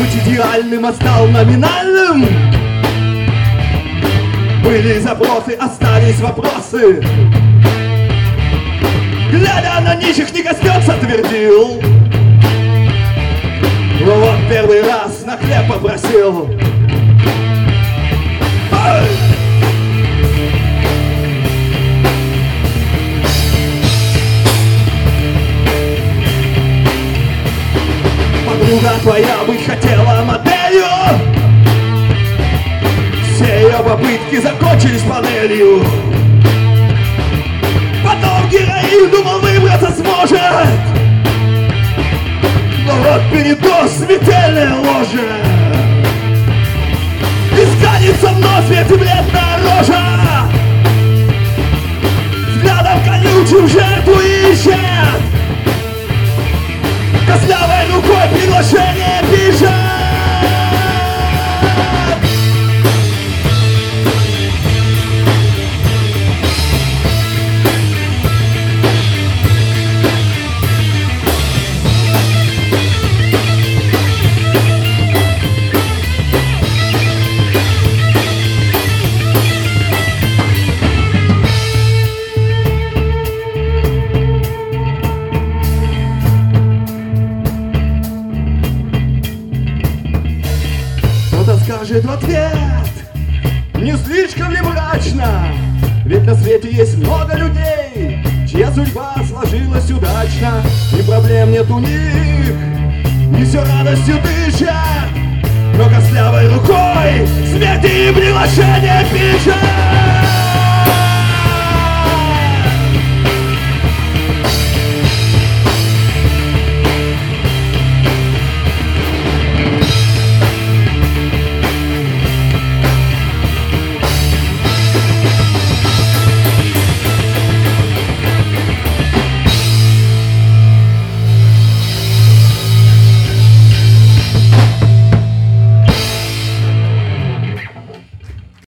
быть идеальным, а стал номинальным. Были запросы, остались вопросы. Глядя на нищих, не коснется, твердил. Ну вот первый раз на хлеб попросил. Ай! Подруга твоя быть хотела моделью. Все ее попытки закончились панелью. Потом героин думал, выбраться сможет. Но вот передоз, смертельная ложа. Исканится вновь свет и бледная рожа. Взглядом колючим жертву ищет. Костлявой рукой приглашение пишет. Кто-то скажет в ответ: не слишком ли мрачно? Ведь на свете есть много людей, чья судьба сложилась удачно. И проблем нет у них, не все радостью дышат. Но костлявой рукой смерти и приглашение пишет.